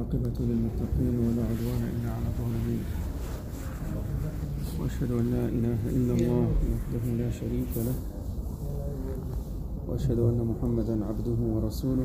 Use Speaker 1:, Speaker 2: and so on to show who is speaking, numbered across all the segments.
Speaker 1: والعاقبة للمتقين ولا عدوان إلا على الظالمين وأشهد أن لا إله إلا الله وحده لا شريك له وأشهد أن محمدا عبده ورسوله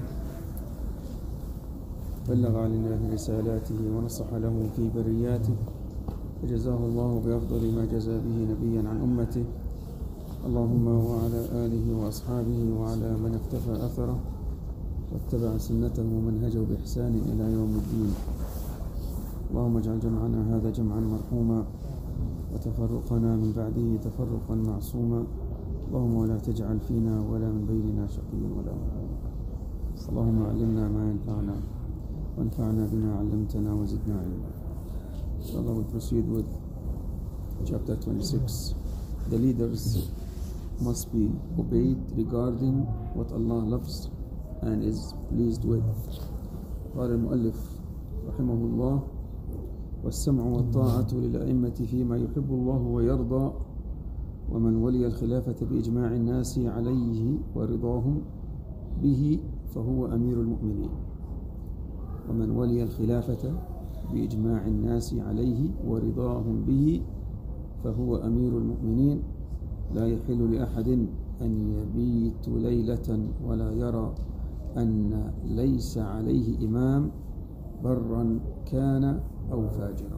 Speaker 1: بلغ عن الله رسالاته ونصح له في برياته فجزاه الله بأفضل ما جزى به نبيا عن أمته اللهم وعلى آله وأصحابه وعلى من اقتفى أثره واتبع سنته ومنهجه بإحسان إلى يوم الدين. اللهم اجعل جمعنا هذا جمعا مرحوما وتفرقنا من بعده تفرقا معصوما. اللهم ولا تجعل فينا ولا من بيننا شقيا ولا محروم. اللهم علمنا ما ينفعنا وانفعنا بما علمتنا وزدنا علما. Inshallah, we'll proceed with chapter 26. The leaders must be obeyed regarding what Allah loves and is pleased with. قال المؤلف رحمه الله: والسمع والطاعة للأئمة فيما يحب الله ويرضى، ومن ولي الخلافة بإجماع الناس عليه ورضاهم به فهو أمير المؤمنين. ومن ولي الخلافة بإجماع الناس عليه ورضاهم به فهو أمير المؤمنين. لا يحل لأحد أن يبيت ليلة ولا يرى أن ليس عليه إمام برا كان أو فاجرا.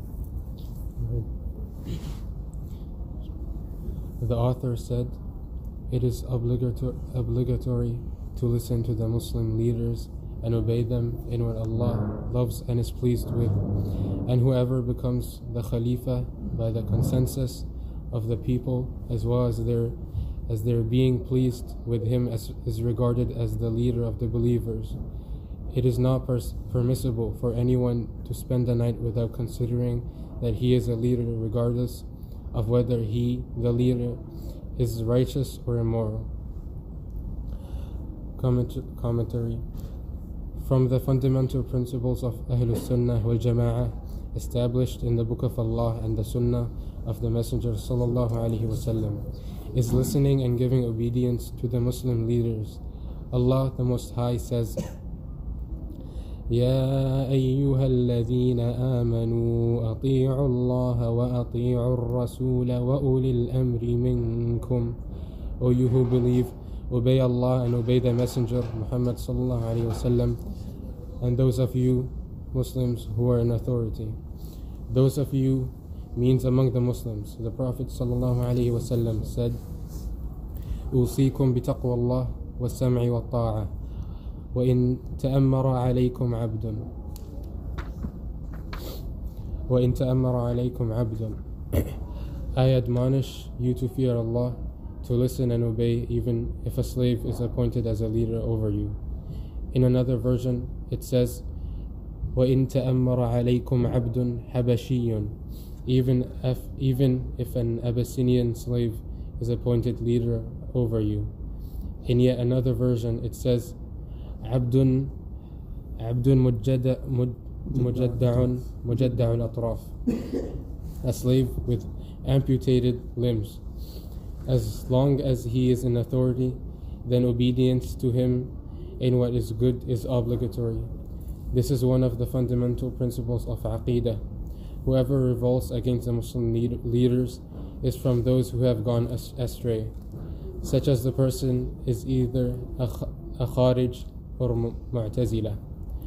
Speaker 2: The author said, it is obligatory to listen to the Muslim leaders and obey them in what Allah loves and is pleased with, and whoever becomes the Khalifa by the consensus of the people, as well as their being pleased with him, is regarded as the leader of the believers. It is not permissible for anyone to spend the night without considering that he is a leader, regardless of whether he, the leader, is righteous or immoral. Commentary. From the fundamental principles of Ahlul Sunnah wal Jama'ah established in the Book of Allah and the Sunnah of the Messenger sallallahu alaihi wasallam is listening and giving obedience to the Muslim leaders. Allah the Most High says, يا أيها الذين آمنوا أطيعوا الله وأطيعوا الرسول وأولي الأمر منكم. O you who believe, obey Allah and obey the Messenger Muhammad sallallahu alaihi wasallam, and those of you Muslims who are in authority. Those of you means among the Muslims. The Prophet sallallahu alaihi wasallam said, أوصيكم بتقوى الله والسمع والطاعة وإن تأمر عليكم عبد. I admonish you to fear Allah, to listen and obey even if a slave is appointed as a leader over you. In another version it says, وَإِن تَأَمَّرَ عَلَيْكُمْ عَبْدٌ حَبَشِيٌّ, even if an Abyssinian slave is appointed leader over you. In yet another version it says, عَبْدٌ مُجَدَّعٌ الْأَطْرَافِ, a slave with amputated limbs. As long as he is in authority, then obedience to him in what is good is obligatory. This is one of the fundamental principles of Aqidah. Whoever revolts against the Muslim leaders is from those who have gone astray, such as the person is either a Kharij or Mu'tazila,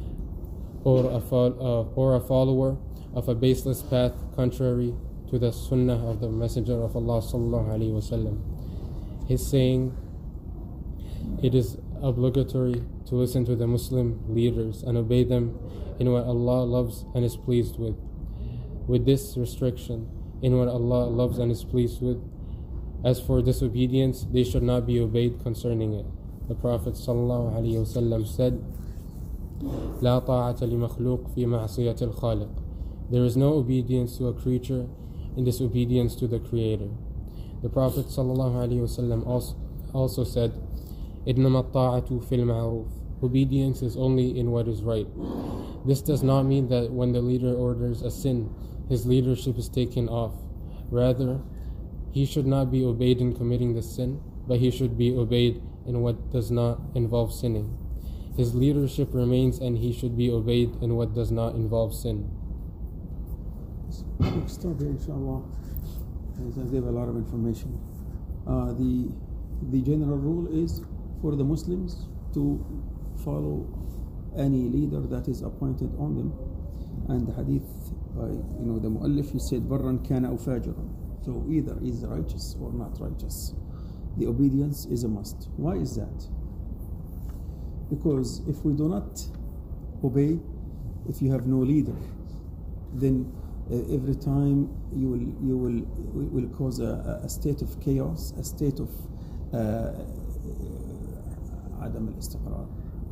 Speaker 2: or a follower of a baseless path contrary to the Sunnah of the Messenger of Allah sallallahu alaihi wasallam. His saying, it is obligatory to listen to the Muslim leaders and obey them in what Allah loves and is pleased with. With this restriction, in what Allah loves and is pleased with. As for disobedience, they should not be obeyed concerning it. The Prophet sallallahu alaihi wasallam said, لا طاعة لمخلوق في معصية الخالق. There is no obedience to a creature in disobedience to the Creator. The Prophet sallallahu alaihi wasallam also said, إنما الطاعة في المعروف. Obedience is only in what is right. This does not mean that when the leader orders a sin, his leadership is taken off. Rather, he should not be obeyed in committing the sin, but he should be obeyed in what does not involve sinning. His leadership remains and he should be obeyed in what does not involve sin.
Speaker 1: We'll stop here, inshallah. I gave a lot of information. The general rule is for the Muslims to follow any leader that is appointed on them. And the hadith by the mu'allif, he said, "Barran kana aw fajiran." So either is righteous or not righteous. The obedience is a must. Why is that? Because if we do not obey, if you have no leader, then every time you will cause a state of chaos, a state of عدم الاستقرار,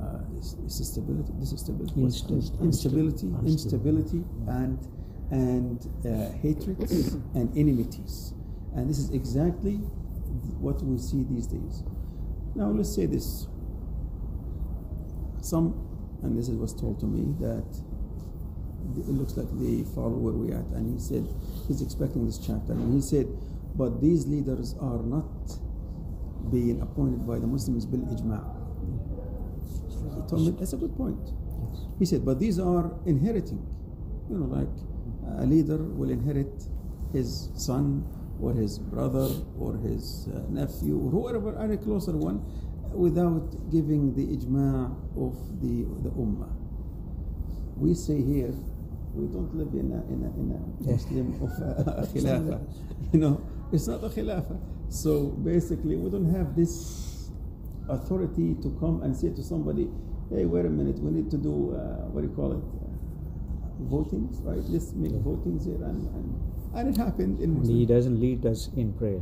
Speaker 1: instability, and hatred and enmities, and this is exactly what we see these days. Now let's say this. And this was told to me that it looks like they follow where we at, and he said he's expecting this chapter, and he said, but these leaders are not being appointed by the Muslims bil ijma'. He told me that's a good point. He said, but these are inheriting, like a leader will inherit his son or his brother or his nephew or whoever, any closer one, without giving the ijma' of the ummah. We say here, we don't live in a Muslim of a khilafah. It's not a khilafah. So basically, we don't have this authority to come and say to somebody, hey, wait a minute, we need to do, votings, right? Let's make votings here. And it happened in Muslim.
Speaker 3: He doesn't lead us in prayer.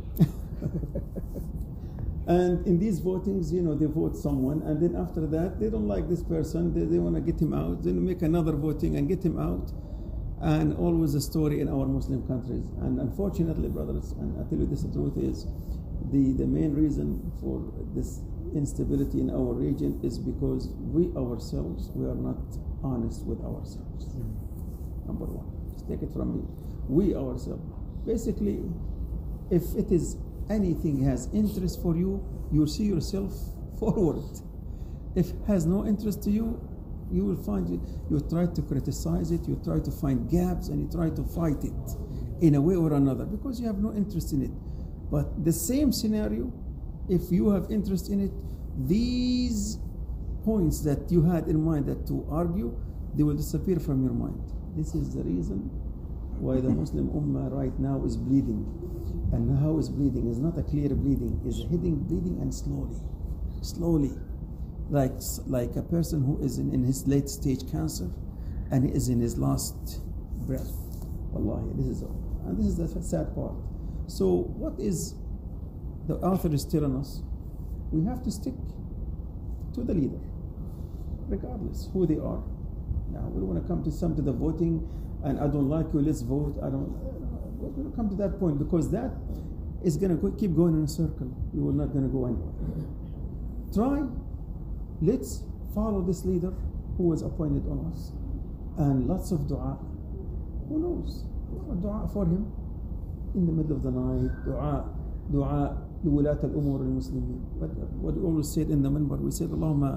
Speaker 1: And in these votings, they vote someone, and then after that, they don't like this person, they want to get him out, then make another voting and get him out. And always a story in our Muslim countries. And unfortunately, brothers, and I tell you this, the truth is, the main reason for this instability in our region is because we ourselves, we are not honest with ourselves. Number one, just take it from me. We ourselves, basically, if it is anything has interest for you, you see yourself forward. If it has no interest to you, you will find it. You try to criticize it, you try to find gaps, and you try to fight it in a way or another because you have no interest in it. But the same scenario, if you have interest in it, these points that you had in mind that to argue, they will disappear from your mind. This is the reason why the Muslim Ummah right now is bleeding. And how is bleeding? It's not a clear bleeding. It's a hidden bleeding, and slowly. Like a person who is in his late stage cancer and he is in his last breath. Wallahi, this is the sad part. So what is the author is telling us? We have to stick to the leader, regardless who they are. Now we want to come to the voting, and I don't like you, let's vote. We're going to come to that point, because that is going to keep going in a circle. We are not going to go anywhere. Let's follow this leader who was appointed on us, and lots of dua. Who knows? Dua for him in the middle of the night. Dua لولاة الأمور المسلمين. But what we always said in the minbar, we said, Allahumma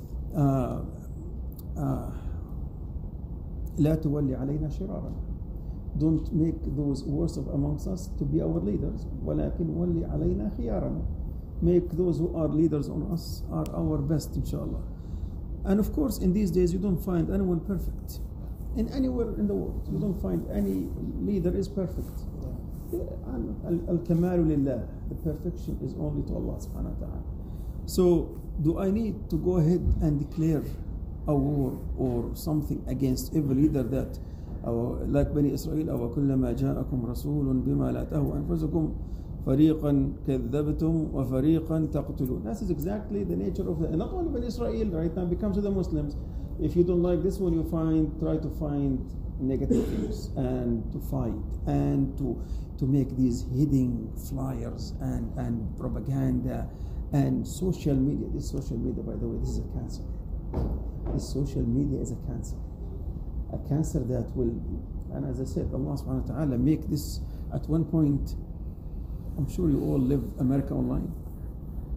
Speaker 1: لا تولي علينا شرارنا. Don't make those worst of amongst us to be our leaders. ولكن ولي علينا خيارنا. Make those who are leaders on us are our best, inshallah. And of course, in these days, you don't find anyone perfect. In anywhere in the world, you don't find any leader is perfect. Al-kamalu lillah. The perfection is only to Allah subhanahu wa ta'ala. So, do I need to go ahead and declare a war or something against every leader that, like Bani Israel, وَكُلَّمَا جَاءَكُمْ رَسُولٌ بِمَا لَا تَهْوَى أَنفُسُكُمْ فَرِيقًا كَذَّبْتُمْ وَفَرِيقًا تَقْتُلُونَ. That is exactly the nature of not only Bani Israel right now, becomes to the Muslims. If you don't like this one, you try to find negative things and to fight and to make these hidden flyers and propaganda and social media. This social media, by the way, this is a cancer. This social media is a cancer that will, and as I said, Allah subhanahu wa ta'ala make this at one point. I'm sure you all live America Online.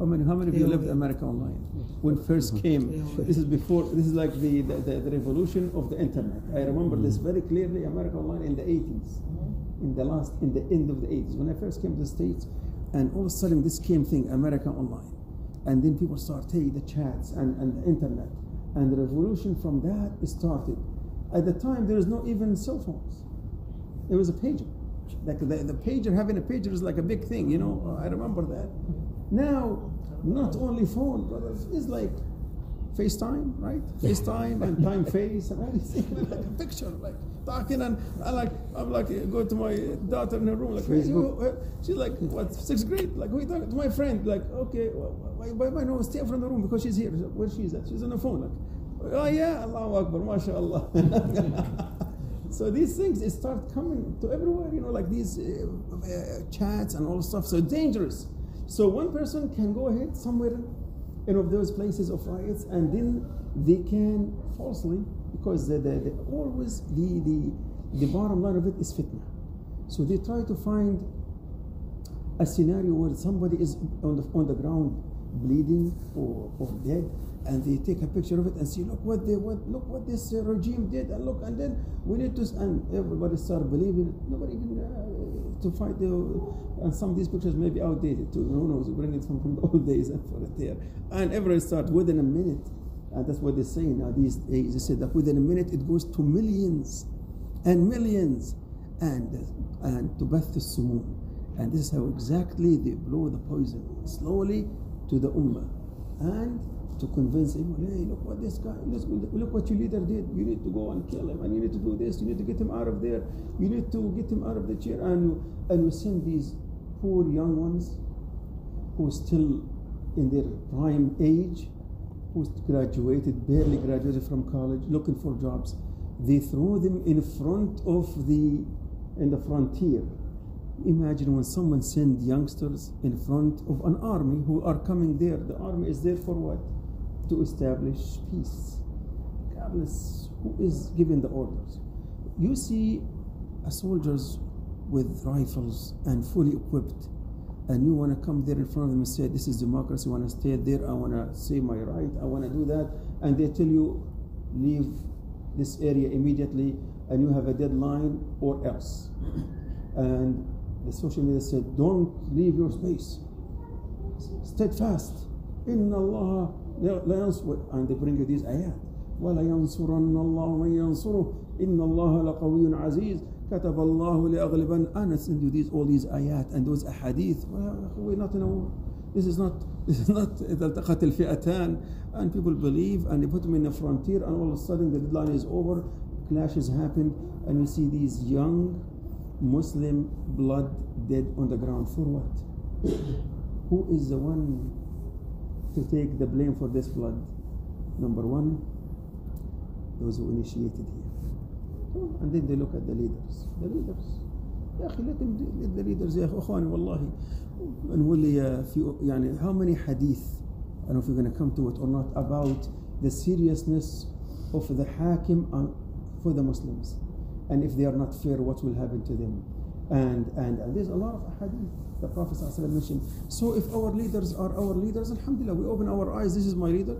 Speaker 1: How many of you left America Online when it first came? This is before. This is like the revolution of the internet. I remember this very clearly. America Online in the 80s, in the end of the 80s, when I first came to the States, and all of a sudden this came thing, America Online, and then people started the chats and the internet, and the revolution from that started. At the time, there was not even cell phones. It was a pager. Like the pager, having a pager is like a big thing, you know. I remember that. Now, not only phone, brothers, it's like FaceTime, right? FaceTime and time face and all these things, like a picture, like talking, and I'm like go to my daughter in her room, like Facebook. She's like, what, 6th grade? Like, who are you talking to? My friend, like, okay, why no, stay from the room because she's here. Where she's at? She's on the phone, like, oh yeah, Allahu Akbar, mashallah. So these things start coming to everywhere, you know, like these chats and all this stuff. So dangerous. So one person can go ahead somewhere, you know, those places of riots, and then they can falsely, because always the bottom line of it is fitna. So they try to find a scenario where somebody is on the ground bleeding or dead, and they take a picture of it and see, look what this regime did, and then we need to, and everybody start believing it. Nobody even to fight and some of these pictures may be outdated too. Who knows? Bring it from the old days and put it there, and everybody start within a minute, and that's what they're saying now these days. They said that within a minute it goes to millions and millions, and to bath the sumoon, and this is how exactly they blow the poison slowly to the ummah, and to convince him, hey, look what this guy, look what your leader did. You need to go and kill him, and you need to do this. You need to get him out of there. You need to get him out of the chair. And you send these poor young ones who are still in their prime age, who barely graduated from college, looking for jobs. They throw them in front of the frontier. Imagine when someone sends youngsters in front of an army who are coming there. The army is there for what? To establish peace, regardless who is giving the orders. You see soldiers with rifles and fully equipped, and you want to come there in front of them and say, this is democracy, I want to stay there, I want to say my right, I want to do that, and they tell you, leave this area immediately, and you have a deadline or else. And the social media said, don't leave your space, steadfast, inna Allah, and they bring you these ayat. وَلَا يَنْصُرَنَّ اللَّهُ مَنْ يَنْصُرُهُ إِنَّ اللَّهَ لَقَوِيٌّ عَزِيزٌ كَتَبَ اللَّهُ لِأَغْلِبَنَّ. And I send you all these ayat and those ahadith. Well, we're not in a war. This is not إِذَا الْتَقَتِ الْفِئَتَانِ. And people believe, and they put them in a frontier, and all of a sudden the deadline is over, clashes happen, and you see these young Muslim blood dead on the ground. For what? Who is the one to take the blame for this blood? Number one, those who initiated here. And then they look at the leaders. let the leaders يا أخواني والله نقول لي في يعني how many hadith, I don't know if we're going to come to it or not, about the seriousness of the hakim for the Muslims, and if they are not fair, what will happen to them, and there's a lot of hadith the Prophet ﷺ mentioned. So if our leaders are our leaders, alhamdulillah, we open our eyes, this is my leader,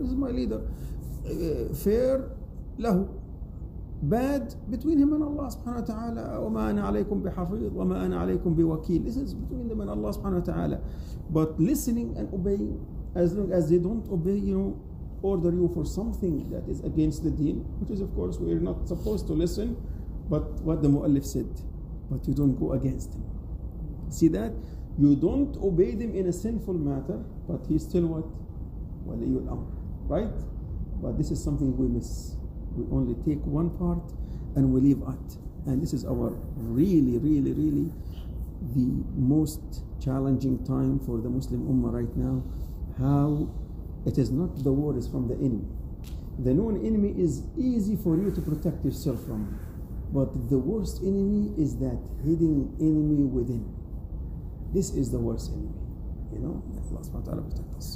Speaker 1: fair له, bad between him and Allah subhanahu wa ta'ala. وَمَا أَنَا عَلَيْكُمْ بِحَفِيظ وَمَا أَنَا عَلَيْكُمْ بِوَكِيل. This is between them and Allah subhanahu wa ta'ala. But listening and obeying, as long as they don't obey, order you for something that is against the deen, which is of course we're not supposed to listen, but what the mu'allif said, but you don't go against him. See that? You don't obey them in a sinful matter, but he's still what? Waliyul Amr, right? But this is something we miss. We only take one part and we leave out. And this is our really the most challenging time for the Muslim Ummah right now. How it is not the war is from the enemy. The known enemy is easy for you to protect yourself from. But the worst enemy is that hidden enemy within. This is the worst enemy. Allah subhanahu wa ta'ala protect us.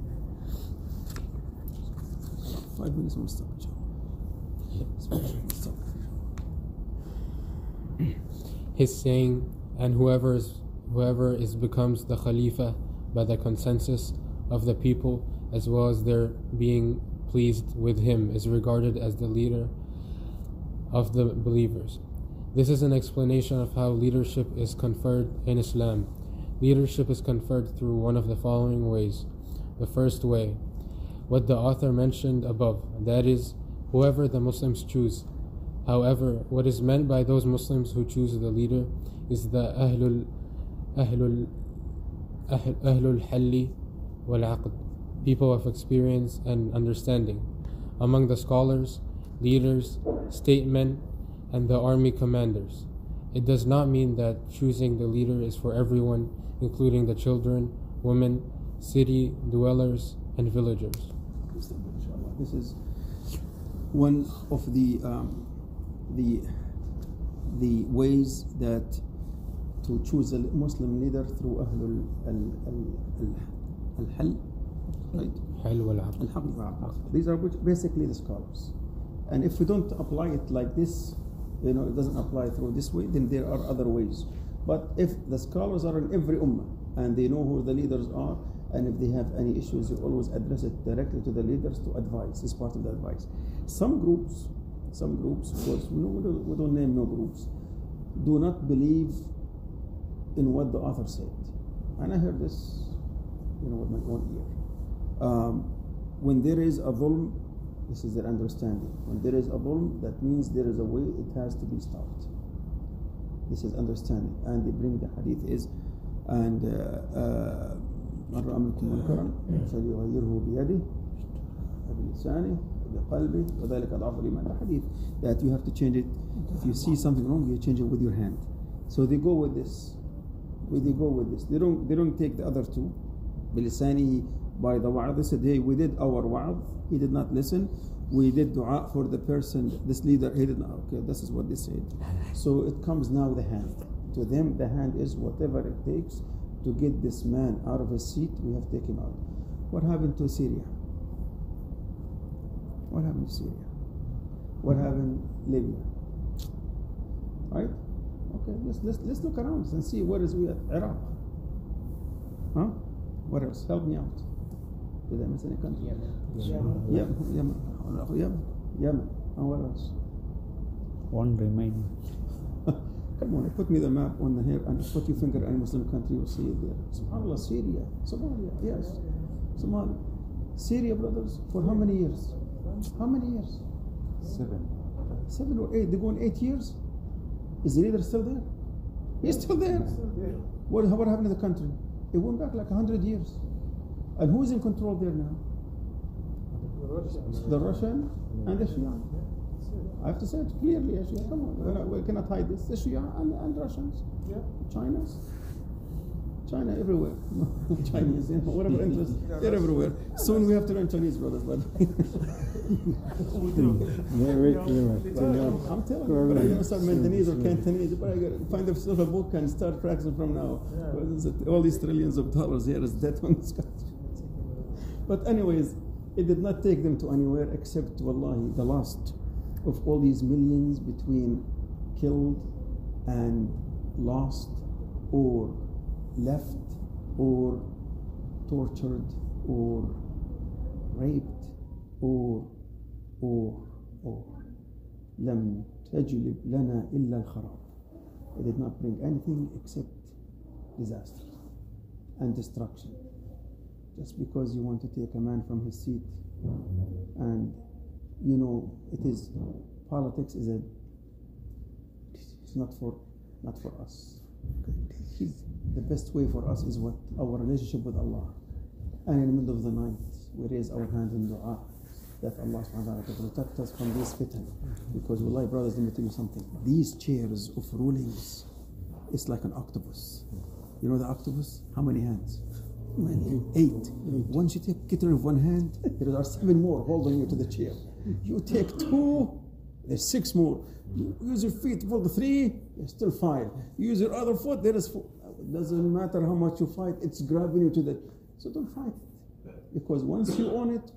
Speaker 1: 5 minutes we'll stop.
Speaker 2: His saying, and whoever becomes the Khalifa by the consensus of the people, as well as their being pleased with him, is regarded as the leader of the believers. This is an explanation of how leadership is conferred in Islam. Leadership is conferred through one of the following ways. The first way, what the author mentioned above, that is, whoever the Muslims choose. However, what is meant by those Muslims who choose the leader is the Ahlul Halli wal Aqd, people of experience and understanding. Among the scholars, leaders, statesmen, and the army commanders. It does not mean that choosing the leader is for everyone, including the children, women, city dwellers, and villagers.
Speaker 1: This is one of the ways that to choose a Muslim leader through Ahlul al-Hal, right?
Speaker 2: Hal wal Aqd.
Speaker 1: Al-Haqq wal-Aqd. These are basically the scholars. And if we don't apply it like this, it doesn't apply through this way, then there are other ways. But if the scholars are in every ummah and they know who the leaders are, and if they have any issues, you always address it directly to the leaders to advise. It's part of the advice. Some groups, of course, we don't name no groups, do not believe in what the author said. And I heard this, with my own ear. When there is a dhulm, this is their understanding. When there is a dhulm, that means there is a way it has to be stopped. This is understanding. And they bring the hadith is, and من رأى منكم منكرا فليغيره بيده وبلسانه وبقلبه وذلك أضعف الإيمان. The hadith that you have to change it. If you see something wrong, you change it with your hand. So they go with this. They don't take the other two. بلسانه, by the wa'ad. They said, hey, we did our wa'ad. He did not listen. We did dua for the person, this leader. He did not. Okay, this is what they said. So it comes now the hand. To them, the hand is whatever it takes to get this man out of his seat. We have to take him out. What happened to Syria? What happened to Syria? What happened Libya? Right? Okay, let's look around and see where is we at. Iraq. Huh? What else? Help me out. Did I miss any country? Yemen. And what else?
Speaker 3: One remaining.
Speaker 1: Come on, put me the map on the here and put your finger on a Muslim country, you'll see it there. SubhanAllah, Syria, Somalia, yes. Somalia. Syria, brothers, for how many years? How many years? 7 or 8. They're going 8 years? Is the leader still there? He's still there. What happened to the country? It went back like 100 years. And who's in control there now? The Russian and the Shia. I have to say it clearly, Shia. Come on, we cannot hide this. The Shia and Russians. China everywhere. Chinese, whatever interest, they're everywhere. Soon we have to learn Chinese, brothers. But I'm telling you, but I'm going to start Mandanese or Cantonese. But I got to find yourself a book and start practicing from now. All these trillions of dollars here is dead on this country. But anyways, it did not take them to anywhere except, wallahi, the last of all these millions between killed and lost or left or tortured or raped or لم تجلب لنا إلا الخراب. It did not bring anything except disaster and destruction. Just because you want to take a man from his seat, and it is politics is it's not for us. The best way for us is what our relationship with Allah. And in the middle of the night, we raise our hands in dua that Allah subhanahu wa ta'ala to protect us from this fitan. Because wallahi, brothers, let me tell you something. These chairs of rulings, it's like an octopus. You know the octopus? How many hands? 8. Once you get rid of one hand, there are 7 more holding you to the chair. You take 2, there's 6 more. You use your feet for the 3, there's still 5. You use your other foot, there is 4. It doesn't matter how much you fight, it's grabbing you to the. So don't fight it. Because once you own it,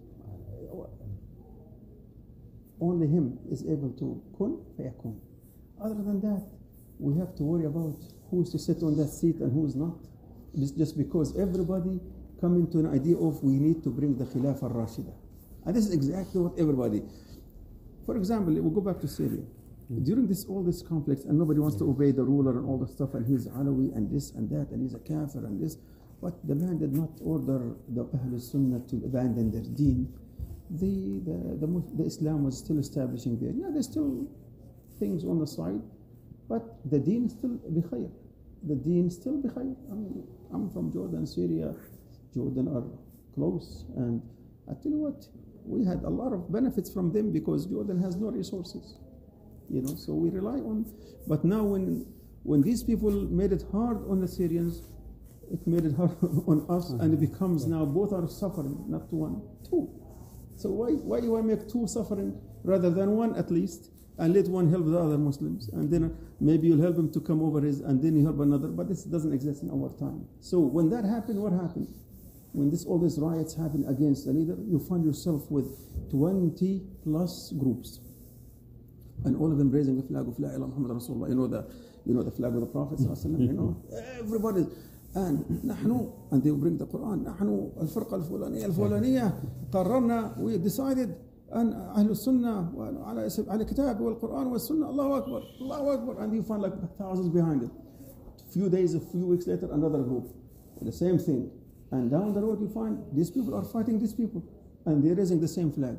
Speaker 1: only him is able to kun fayakun. Other than that, we have to worry about who is to sit on that seat and who is not. It's just because everybody come into an idea of we need to bring the Khilafah al-Rashida. And this is exactly what everybody. For example, we'll go back to Syria. During all this conflict, and nobody wants to obey the ruler and all the stuff, and he's Alawi and this and that, and he's a kafir and this. But the man did not order the Ahl Sunnah to abandon their deen. The Islam was still establishing there. Yeah, there's still things on the side, but the deen is still bikhair. The deen is still bikhair. I mean, I'm from Jordan, Syria. Jordan are close, and I tell you what, we had a lot of benefits from them because Jordan has no resources, so we rely on. But now when these people made it hard on the Syrians, it made it hard on us, and it becomes now both are suffering, not one, two. So why you want to make two suffering rather than one at least, and let one help the other Muslims, and then maybe you'll help him to come over and then you help another. But this doesn't exist in our time. So when that happened, what happened? When all these riots happen against the leader, you find yourself with 20 plus groups, and all of them raising the flag of La ilaha Muhammad Rasulullah. The flag of the Prophet. Everybody. And they will bring the Quran. نحن الفرقة الفلانية قررنا, we decided أن أهل السنة على الكتاب والقرآن والسنة. الله أكبر, الله أكبر. And you find like thousands behind it. A few weeks later, another group, the same thing. And down the road you find these people are fighting these people, and they're raising the same flag.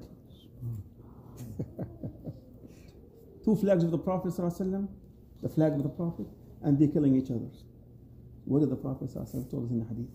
Speaker 1: Two flags of the Prophet ﷺ, the flag of the Prophet, and they're killing each other. What did the Prophet ﷺ told us in the hadith?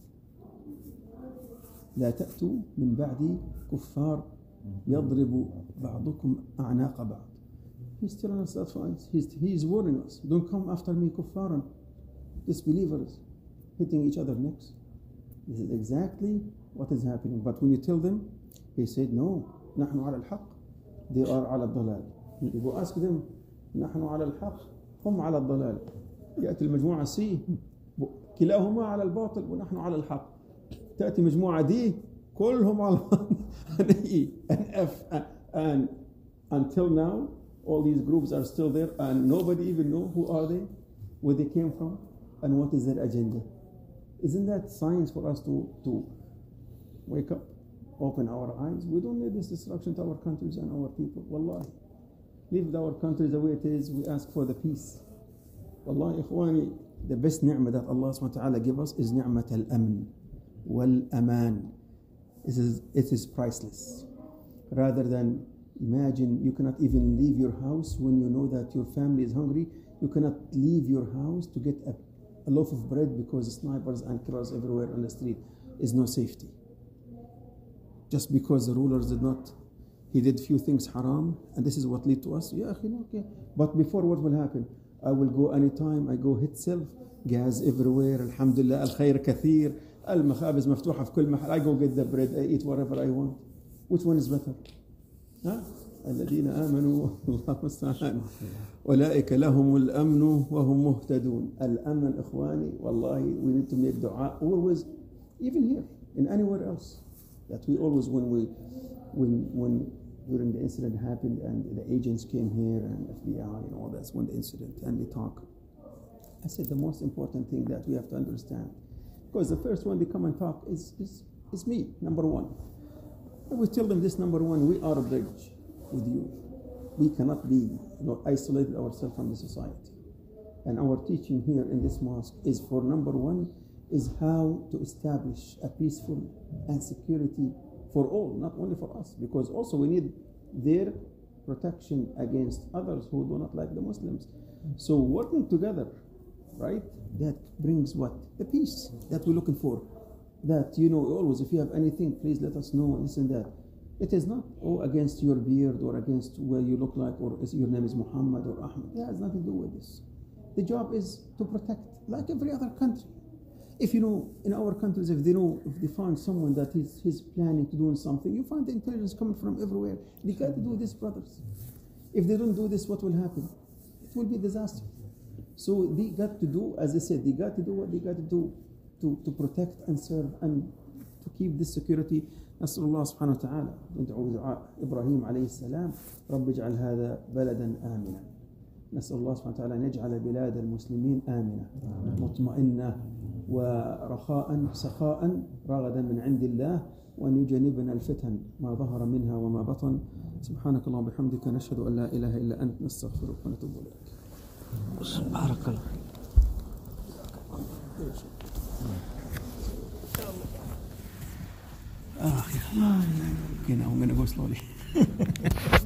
Speaker 1: لا تأتوا من بعدي كفار يضرب بعضكم أعناق بعض. He's telling us that. He's warning us. Don't come after me kuffaran, disbelievers, hitting each other necks. This is exactly what is happening. But when you tell them, he said, no, نحن على الحق, they are على الضلال. You go ask them, نحن على الحق, هم على الضلال. يأتي المجموعة C, كلاهما على الباطل ونحن على الحق. تأتي مجموعة D, كلهم على and E and F. And until now, all these groups are still there, and nobody even know who are they, where they came from, and what is their agenda. Isn't that signs for us to wake up, open our eyes? We don't need this destruction to our countries and our people. Wallahi. Leave our countries the way it is. We ask for the peace. Wallahi, ikhwani, the best ni'mah that Allah subhanahu wa ta'ala give us is ni'mat al-amn wal-aman. It is priceless. Rather than imagine you cannot even leave your house when you know that your family is hungry. You cannot leave your house to get a loaf of bread because snipers and killers everywhere on the street. Is no safety. Just because the rulers he did few things haram, and this is what lead to us. Yeah, okay. But before, what will happen? I will go anytime, I go hit self, gas everywhere, alhamdulillah, al-khayr kathir, al-makhabis maftuha fi kull mahal, I go get the bread, I eat whatever I want. Which one is better? الذين آمنوا الله المستعان أولئك لهم الأمن وهم مهتدون. الأمن إخواني, wallahi, we need to make dua always, even here, in anywhere else. That we always, when during the incident happened and the agents came here and FBI and all that's when the incident and they talk. I said the most important thing that we have to understand, because the first one they come and talk is me, number one. I will tell them this, number one, we are a bridge with you. We cannot be isolated ourselves from the society. And our teaching here in this mosque is for number one, is how to establish a peaceful and security for all, not only for us, because also we need their protection against others who do not like the Muslims. So working together, right, that brings what? The peace that we're looking for. That, always, if you have anything, please let us know, this and that. It is not against your beard or against where you look like or your name is Muhammad or Ahmed. That has nothing to do with this. The job is to protect, like every other country. If in our countries, if they find someone that he's planning to do something, you find the intelligence coming from everywhere. They got to do this, brothers. If they don't do this, what will happen? It will be a disaster. So they got to do, as I said, they got to do what they got to do to protect and serve and to keep this security. نسأل الله سبحانه وتعالى ندعو دعاء إبراهيم عليه السلام رب اجعل هذا بلدا آمنا نسأل الله سبحانه وتعالى أن يجعل بلاد المسلمين آمنة مطمئنة ورخاء سخاء رغدا من عند الله، وأن يجنبنا الفتن ما ظهر منها وما بطن. سبحانك اللهم وبحمدك، نشهد أن لا إله إلا أنت، نستغفرك ونتوب إليك.
Speaker 3: بارك الله.
Speaker 1: I'm going to go slowly.